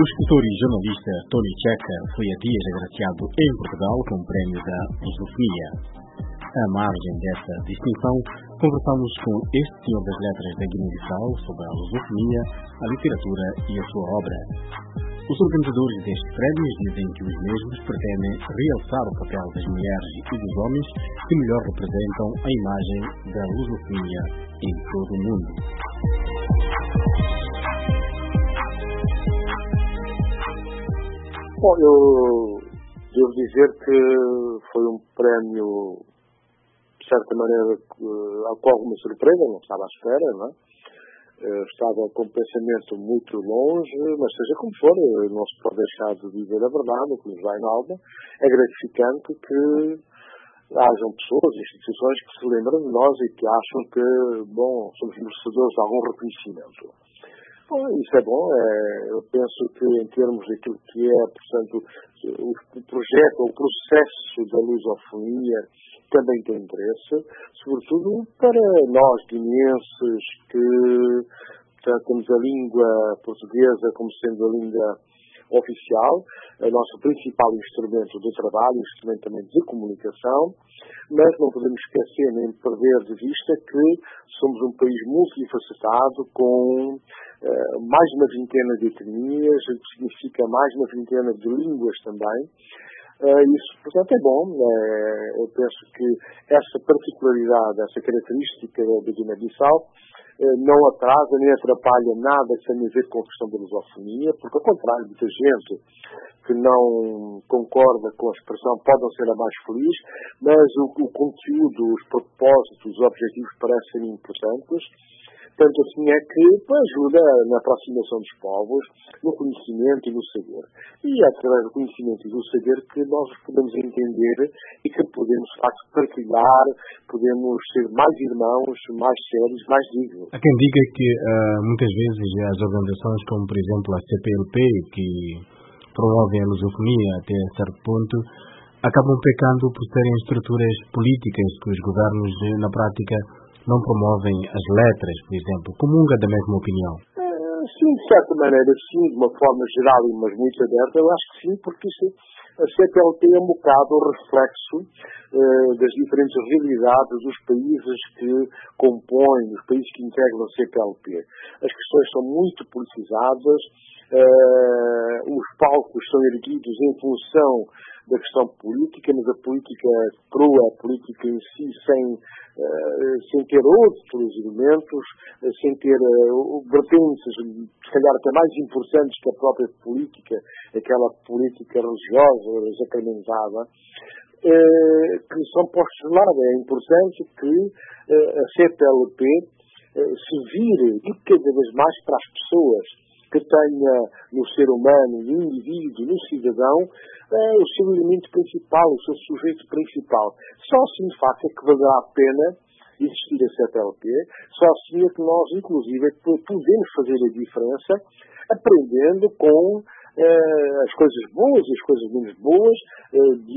O escritor e jornalista Tony Checa foi há dias agraciado em Portugal com o prémio da Lusofonia. À margem dessa distinção, conversamos com este senhor das letras da Guiné-Bissau sobre a lusofonia, a literatura e a sua obra. Os organizadores destes prémios dizem que os mesmos pretendem realçar o papel das mulheres e dos homens que melhor representam a imagem da lusofonia em todo o mundo. Bom, eu devo dizer que foi um prémio, de certa maneira, ao qual uma surpresa, não estava à espera, não é? Estava com um pensamento muito longe, mas seja como for, não se pode deixar de dizer a verdade, o que nos vai na alma. É gratificante que hajam pessoas, instituições que se lembram de nós e que acham que, bom, somos merecedores de algum reconhecimento. Bom, isso é bom. Eu penso que em termos daquilo que é, portanto, o projeto, o processo da lusofonia também tem interesse, sobretudo para nós guineenses que, portanto, temos a língua portuguesa como sendo a língua oficial, o nosso principal instrumento de trabalho, instrumento também de comunicação, mas não podemos esquecer nem perder de vista que somos um país multifacetado com mais de uma vintena de etnias, o que significa mais de uma vintena de línguas também. Isso, portanto, é bom. Eu penso que essa particularidade, essa característica da Guiné-Bissau não atrasa nem atrapalha nada que tenha a ver com a questão da lusofonia, porque, ao contrário, muita gente que não concorda com a expressão pode não ser a mais feliz, mas o conteúdo, os propósitos, os objetivos parecem importantes. Tanto assim é que ajuda na aproximação dos povos, no conhecimento e no saber. E é através do conhecimento e do saber que nós os podemos entender e que podemos, de facto, partilhar, podemos ser mais irmãos, mais sérios, mais dignos. Há quem diga que muitas vezes as organizações como, por exemplo, a CPLP, que promovem a lusofonia até certo ponto, acabam pecando por serem estruturas políticas que os governos, na prática, não promovem as letras, por exemplo. Comunga da mesma opinião? Sim, de certa maneira, sim, de uma forma geral, mas muito aberta, eu acho que sim, porque isso, a CPLP é um bocado o reflexo das diferentes realidades dos países que compõem, dos países que integram a CPLP. As questões são muito politizadas, os palcos são erguidos em função da questão política, mas a política crua, a política em si, sem ter outros elementos, sem ter vertentes, se calhar até mais importantes que a própria política, aquela política religiosa, sacramentada, que são postos de lado. É importante que a CPLP se vire cada vez mais para as pessoas, que tenha no ser humano, no indivíduo, no cidadão, o seu elemento principal, o seu sujeito principal. Só assim, de facto, é que valerá a pena existir a CPLP, só assim é que nós, inclusive, podemos fazer a diferença aprendendo com as coisas boas e as coisas menos boas de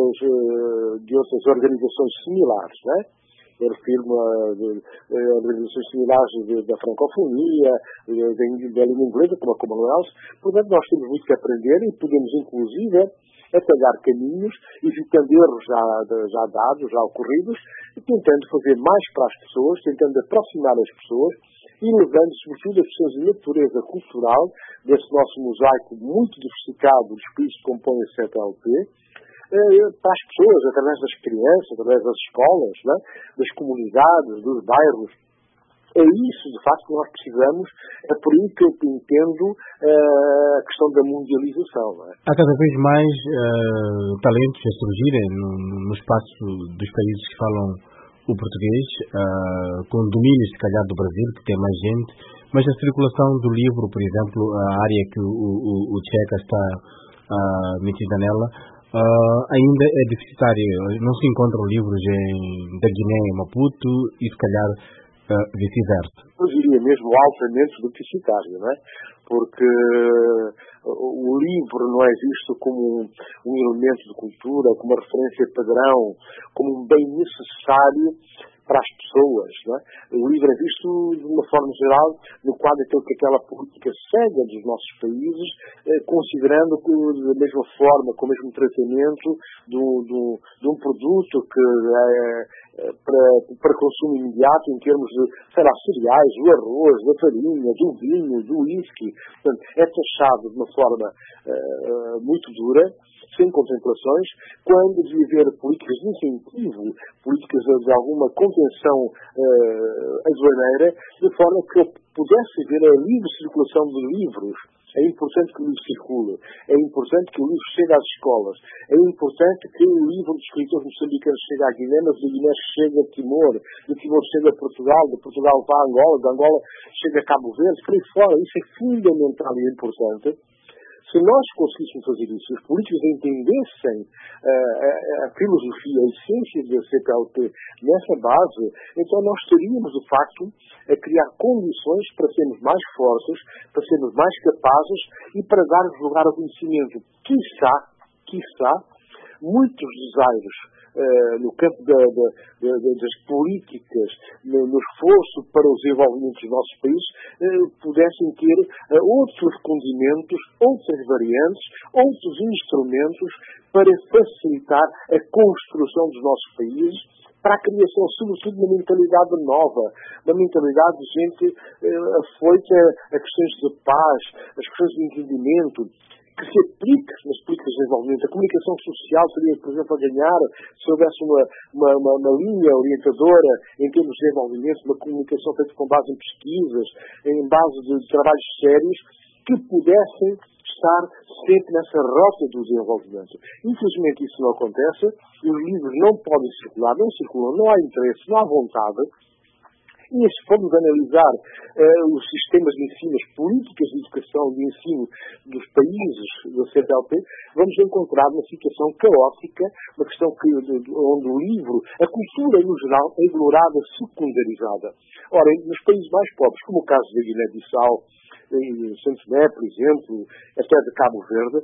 outras organizações similares, não é? Eu refiro-me a organizações similares da francofonia, da língua inglesa, como a Commonwealth. Portanto, nós temos muito que aprender e podemos, inclusive, atalhar caminhos, evitando erros já dados, já ocorridos, e tentando fazer mais para as pessoas, tentando aproximar as pessoas e levando, sobretudo, as pessoas de natureza cultural desse nosso mosaico muito diversificado dos países que compõem a CPLP, para as pessoas, através das crianças, através das escolas, né? Das comunidades, dos bairros. É isso, de facto, que nós precisamos. É por aí que eu entendo a questão da mundialização. Não é? Há cada vez mais talentos a surgirem no espaço dos países que falam o português, com domínios, se calhar, do Brasil, que tem mais gente, mas a circulação do livro, por exemplo, a área que o Checa está metida nela, ainda é deficitária. Não se encontram livros da Guiné em Maputo e, se calhar, vice-versa. Eu diria mesmo altamente deficitário, não é? Porque o livro não é visto como um elemento de cultura, como uma referência padrão, como um bem necessário para as pessoas. Não é? O livro é visto, de uma forma geral, no quadro daquela política cega dos nossos países, considerando que, da mesma forma, com o mesmo tratamento de um produto que é para consumo imediato, em termos de, sei lá, cereais, do arroz, da farinha, do vinho, do whisky. Portanto, é taxado de uma forma muito dura, sem contemplações, quando devia haver políticas de incentivo, políticas de alguma contenção aduaneira, de forma que pudesse haver a livre circulação de livros. É importante que o livro circule, é importante que o livro chegue às escolas, é importante que o livro dos escritores moçambicanos chegue à Guiné, mas de Guiné chegue a Timor, de Timor chegue a Portugal, de Portugal vá a Angola, de Angola chegue a Cabo Verde, por aí fora. Isso é fundamental e importante. Se nós conseguíssemos fazer isso, se os políticos entendessem a filosofia, a essência da CPLP nessa base, então nós estaríamos, de facto, a criar condições para sermos mais fortes, para sermos mais capazes e para darmos lugar ao conhecimento. Quiçá, muitos desejos no campo das políticas, no esforço para o desenvolvimento dos nossos países, pudessem ter outros condimentos, outras variantes, outros instrumentos para facilitar a construção dos nossos países, para a criação, sobretudo, de uma mentalidade nova, uma mentalidade de gente afoita a questões de paz, as questões de entendimento, que se aplique nas políticas de desenvolvimento. A comunicação social seria, por exemplo, a ganhar se houvesse uma linha orientadora em termos de desenvolvimento, uma comunicação feita com base em pesquisas, em base de trabalhos sérios, que pudessem estar sempre nessa rota do desenvolvimento. Infelizmente isso não acontece, os livros não podem circular, não circulam, não há interesse, não há vontade. E se formos analisar os sistemas de ensino, as políticas de educação, de ensino dos países da CPLP, vamos encontrar uma situação caótica, uma questão onde o livro, a cultura no geral, é ignorada, secundarizada. Ora, nos países mais pobres, como o caso da Guiné-Bissau, em Santo Tomé, por exemplo, até de Cabo Verde,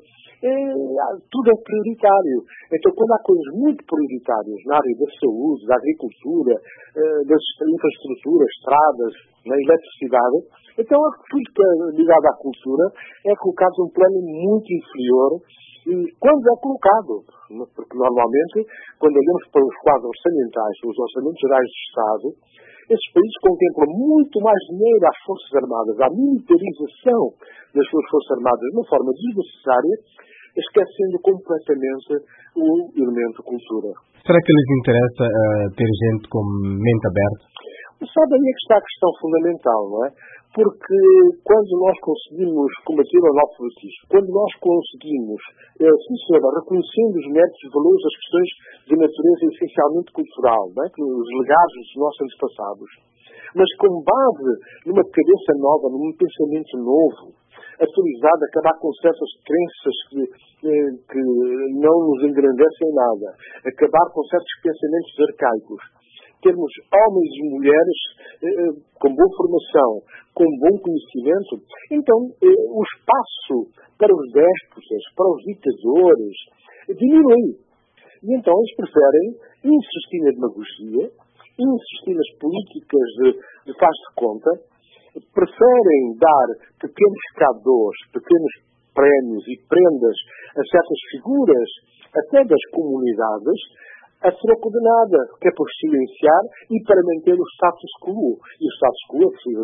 tudo é prioritário. Então, quando há coisas muito prioritárias na área da saúde, da agricultura, das infraestruturas, estradas, na eletricidade, então tudo que é ligado à cultura é colocado num plano muito inferior. E quando é colocado, porque normalmente, quando olhamos para os quadros orçamentais, os orçamentos gerais do Estado, esses países contemplam muito mais dinheiro às Forças Armadas, à militarização das suas Forças Armadas de uma forma desnecessária, esquecendo completamente o elemento cultura. Será que lhes interessa ter gente com mente aberta? Sabe, aí é que está a questão fundamental, não é? Porque quando nós conseguimos combater o analfabetismo, quando nós conseguimos, reconhecendo os méritos e valores das questões de natureza essencialmente cultural, não é? Os legados dos nossos antepassados, mas com base numa cabeça nova, num pensamento novo, atualizado, acabar com certas crenças que não nos engrandecem nada, acabar com certos pensamentos arcaicos, termos homens e mulheres com boa formação, com bom conhecimento, então o espaço para os déspotas, para os ditadores, diminui. E então eles preferem insistir na demagogia, insistir nas políticas de faz-de-conta, preferem dar pequenos cadeaux, pequenos prémios e prendas a certas figuras, até das comunidades, a troco de nada, que é por silenciar e para manter o status quo. E o status quo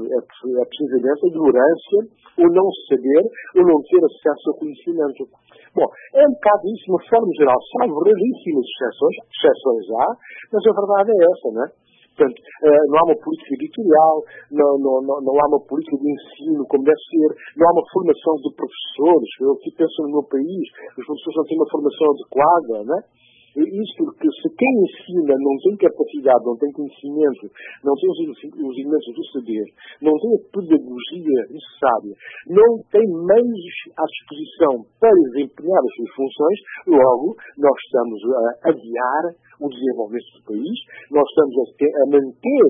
é precisamente a ignorância, o não saber, o não ter acesso ao conhecimento. Bom, é um bocado isso, de uma forma geral, salvo raríssimas exceções há, mas a verdade é essa, não é? Portanto, não há uma política editorial, não há uma política de ensino como deve ser, não há uma formação de professores. Eu aqui penso no meu país, os professores não têm uma formação adequada, não é? Isso porque se quem ensina não tem capacidade, não tem conhecimento, não tem os elementos do saber, não tem a pedagogia necessária, não tem meios à disposição para desempenhar as suas funções, logo nós estamos a adiar o desenvolvimento do país, nós estamos a manter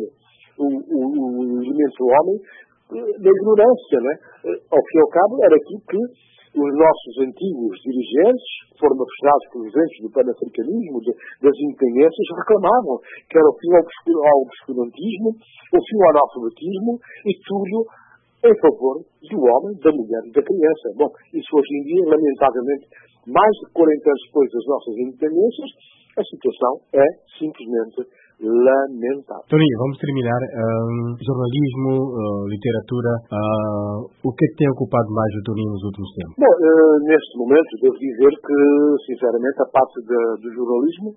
o elemento do homem da ignorância, não é? Ao fim e ao cabo, era aquilo que os nossos antigos dirigentes, que foram afetados pelos ventos do panafricanismo, das independências, reclamavam que era o fim ao obscurantismo, o fim ao analfabetismo e tudo em favor do homem, da mulher e da criança. Bom, isso hoje em dia, lamentavelmente, mais de 40 anos depois das nossas independências, a situação é simplesmente lamentável. Toninho, vamos terminar. Jornalismo, literatura, o que é que tem ocupado mais o Toninho nos últimos tempos? Bom, neste momento, devo dizer que, sinceramente, a parte do jornalismo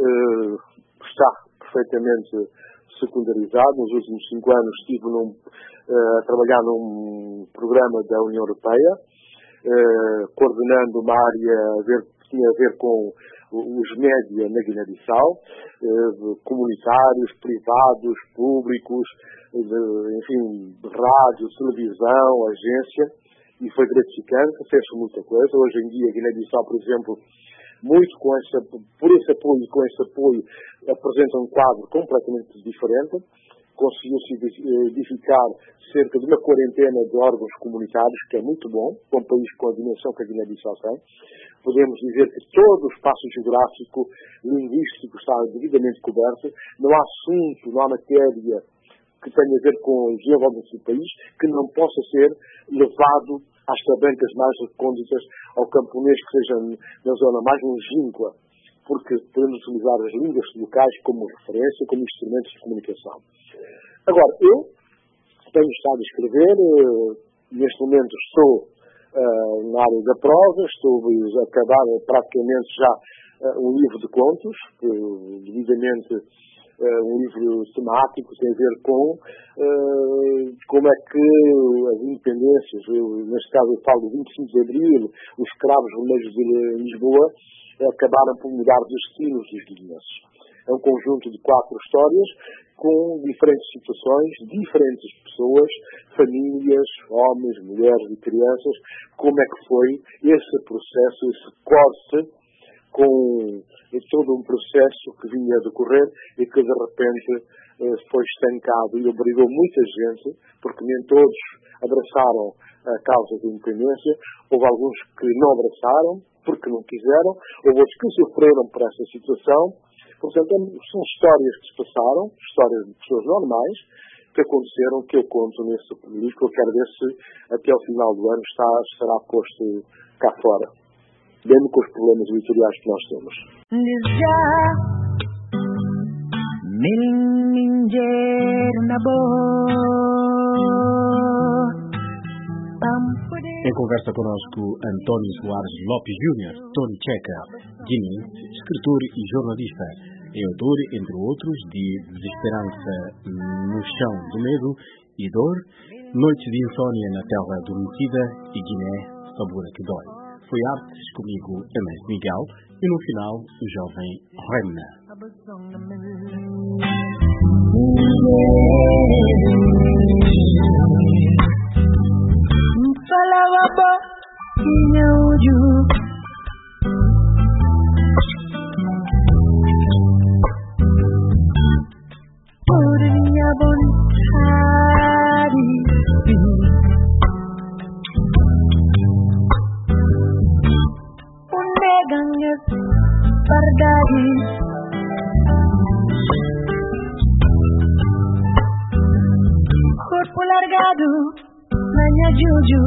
está perfeitamente secundarizado. Nos últimos 5 anos estive a trabalhar num programa da União Europeia, coordenando uma área que tinha a ver com os média na Guiné-Bissau, comunitários, privados, públicos, enfim, rádio, televisão, agência, e foi gratificante, fez muita coisa. Hoje em dia, a Guiné-Bissau, por exemplo, muito por esse apoio e com esse apoio, apresenta um quadro completamente diferente. Conseguiu-se edificar cerca de uma quarentena de órgãos comunitários, que é muito bom, para um país com a dimensão que a Guiné-Bissau tem. Podemos dizer que todo o espaço geográfico, linguístico está devidamente coberto. Não há assunto, não há matéria que tenha a ver com o desenvolvimento do país que não possa ser levado às tabancas mais recônditas, ao camponês que seja na zona mais longínqua, porque podemos utilizar as línguas locais como referência, como instrumentos de comunicação. Agora, eu tenho estado a escrever, neste momento estou na área da prosa, estou a acabar praticamente já um livro de contos, devidamente um livro temático, tem a ver com como é que as independências, neste caso eu falo do 25 de Abril, os cravos vermelhos de Lisboa, acabaram por mudar os destinos dos guineenses. É um conjunto de 4 histórias com diferentes situações, diferentes pessoas, famílias, homens, mulheres e crianças, como é que foi esse processo, esse corte com todo um processo que vinha a decorrer e que de repente foi estancado e obrigou muita gente, porque nem todos abraçaram a causa da independência, houve alguns que não abraçaram porque não quiseram, houve outros que sofreram por essa situação. Portanto, são histórias que se passaram, histórias de pessoas normais, que aconteceram, que eu conto nesse livro, que eu quero ver se até ao final do ano estará posto cá fora, mesmo com os problemas editoriais que nós temos. Em conversa conosco, António Soares Lopes Júnior, Tony Checa, guineense, escritor e jornalista. É autor, entre outros, de Desesperança no Chão do Medo e Dor, Noites de Insônia na Terra Adormecida e Guiné, Sabor que Dói. Foi Artes, comigo, Enes Miguel, e no final, o jovem Remna. Falawabo Inyauju Purinya Bontari Undeganget Pardari Corpo largado Nanya Juju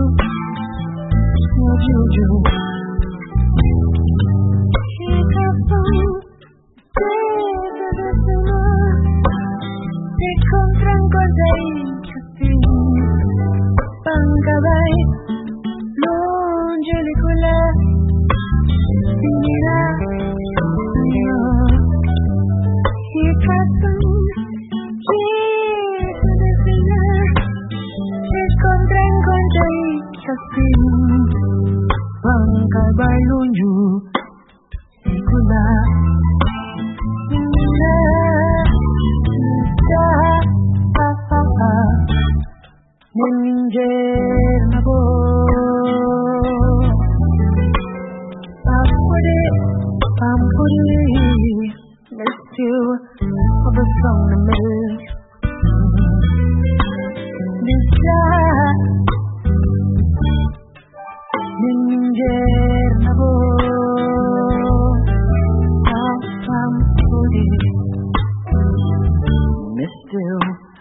Hikapun Tega de semua Te encontran cosa inchastin Pangkabay Longelicula Sinira Hikapun Tega de semua Te encontran cosa inchastin Pangkabay lunju Sikula Sinira Meninjer nabo Pampuri Let's do of a song to miss This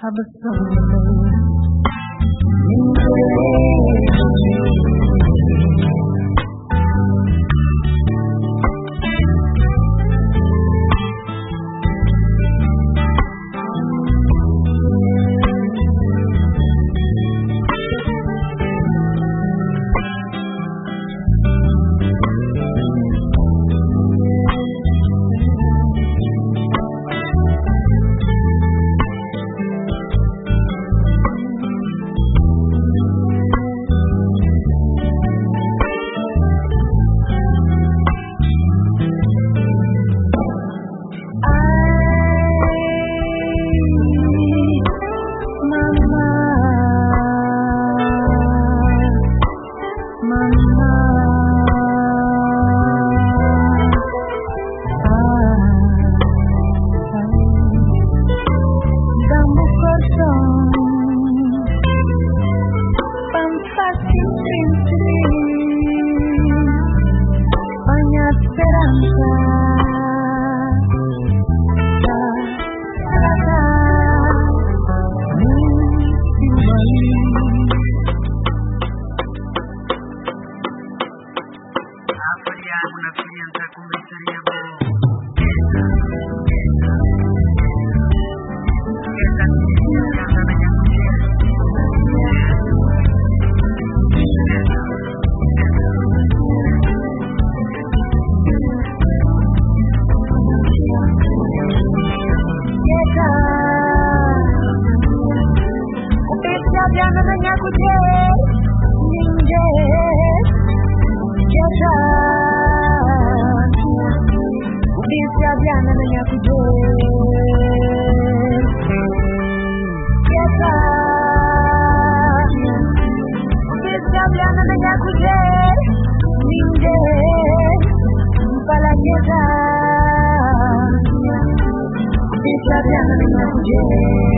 Yeah.